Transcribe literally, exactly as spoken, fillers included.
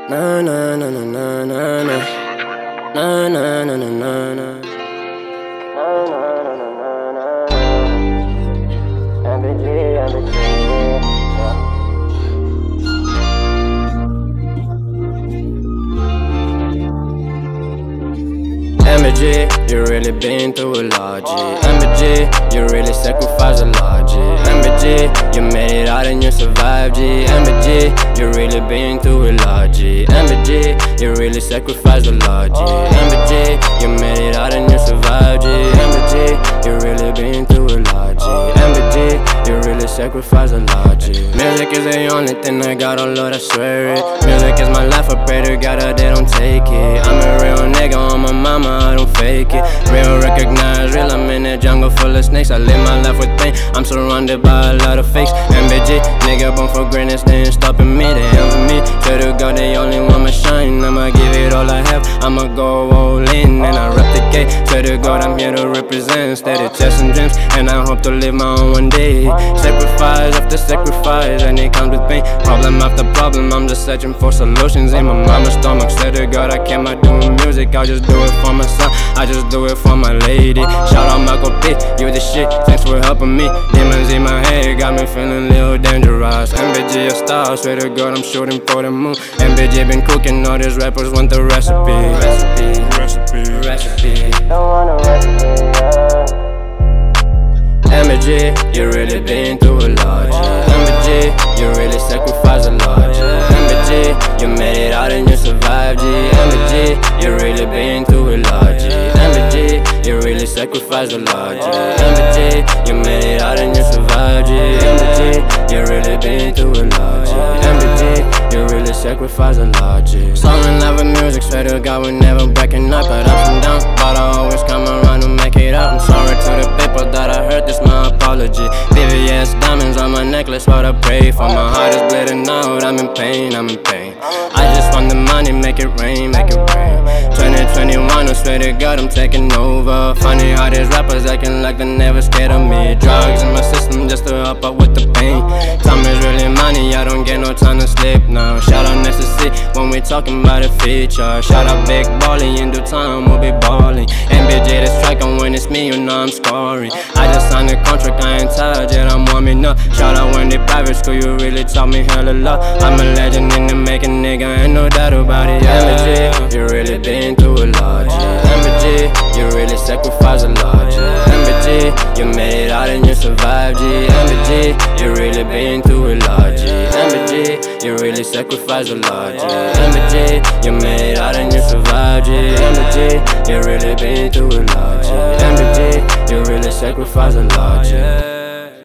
Na na na na na na na na na na na na na. M B G, M B G, M B G, you really been through a lot, G. M B G, you really sacrificed a lot, G. M B G, you made it out and you survived, G. M B G, you really been through a lot, G. M B G, you really sacrificed a lot, G. M B G, you made it out and you survived, G. M B G, you really been through a lot, G. M B G, you really sacrificed a lot, G. Music is the only thing I got, oh Lord, I swear it. Music is my life, I pray to God that they don't take it. I'm a real nigga on my mama, I don't fake it. Real recognize real, I'm in a jungle full of snakes. I live my life with pain, I'm surrounded by a lot of fakes. M B G, nigga born for greatness, they ain't stopping me, they envy me. Swear to God they only want my shine, I'ma give it all I have, I'ma go all in and I replicate. Swear to God I'm here to represent, steady chasing dreams, and I hope to live my own one day. Sacrifice after sacrifice, and it comes with pain. Problem after problem, I'm just searching for solutions in my mama's stomach. Swear to God I can't mind doing music, I'll just do it for my son, I just do it for my lady. Shout out Michael P, you the shit, thanks for helping me. Demons in my head got me feeling a little dangerous. M B G a star, swear to God I'm shooting for the moon. M B G been cooking, all these rappers want the recipe. Recipe, recipe, recipe. Don't want a recipe, yeah. M B G, you really been through a lot, yeah. M B G, you really sacrificed a lot, yeah. M B G, you made it out and you survived, yeah. M B G, you really been through a lot, yeah. M B G, you really sacrificed a lot, yeah. M B G, you made it out and you survived, yeah. M B G, you really been through a lot, yeah. M B G, you really sacrificed a lot, yeah. Song in love with music, swear to God we're never breaking up, but ups and downs, but I always come around to make it up. I'm sorry to the people that I hurt, this my apology. V V S diamonds on my necklace, what I pray for. My heart is bleeding out, I'm in pain, I'm in pain. I just want the money, make it rain, make it rain. twenty twenty-one, I swear to God I'm taking over. Funny how these rappers acting like they're never scared of me. Drugs in my system just to help out with the pain. Time is really money, I don't get no time to sleep now. Shout out Next to See when we talking about the future. Shout out Big Ballin', in due time we'll be ballin'. M B J the striker, when it's me you know I'm scoring. I just signed a contract, I ain't tired yet, I'm warming up. Shout out Wendy private school, you really taught me hella lot. I'm a legend in the making, nigga, ain't no doubt about it, yeah. M B G, you really been through a lot, yeah. M B G, you really sacrificed a lot, yeah. M B G, you made it out and you survived, yeah. M B G, you really been through a lot, yeah. M B G, you really sacrificed a lot, yeah. M B G, you made it out and you survived, yeah. M B G, you really been through a lot, yeah. M B G, you really sacrificed a lot, yeah.